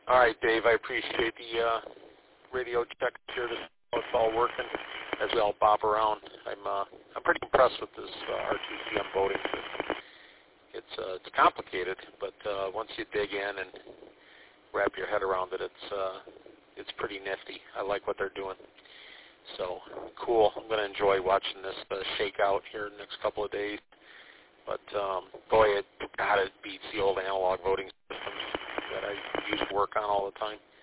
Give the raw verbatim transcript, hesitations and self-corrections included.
All right, Dave. I appreciate the uh, radio check here to see how it's all working as we all bop around. I'm uh, I'm pretty impressed with this uh, R T C M voting system. It's uh, it's complicated, but uh, once you dig in and wrap your head around it, it's uh, it's pretty nifty. I like what they're doing. So cool. I'm going to enjoy watching this uh, shake out here in the next couple of days. But um, boy, it God, it beats the old analog voting systems that I used to work on all the time.